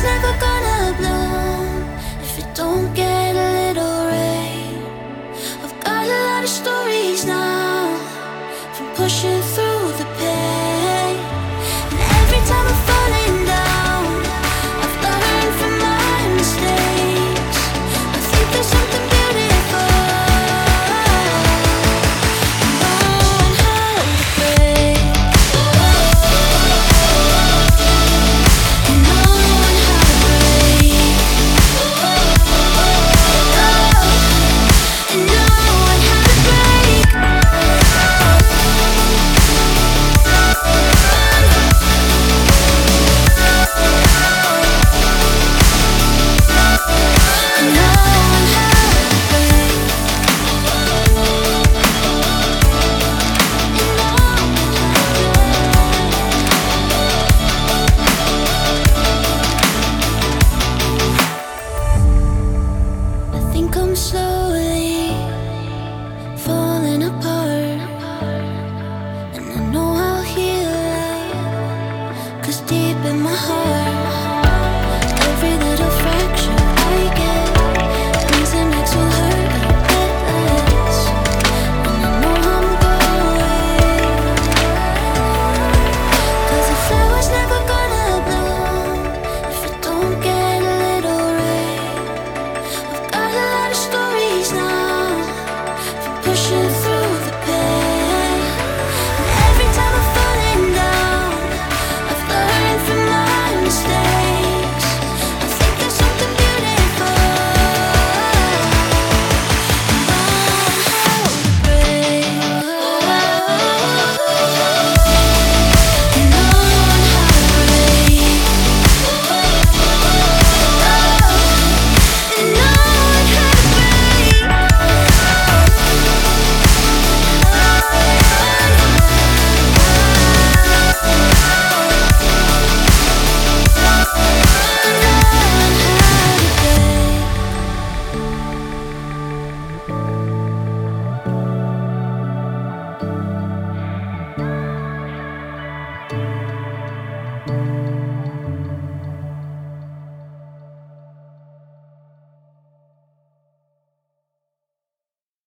never gonna bloom if it don't get a little rain. I've got a lot of stories now from pushing through the pain. And every time I'm falling down, I've learned from my mistakes. I think there's something beautiful in knowing how to break, in knowing how to break, in knowing how to break. I think I'm slowly falling apart, and I know I'll heal it, 'cause deep in my heart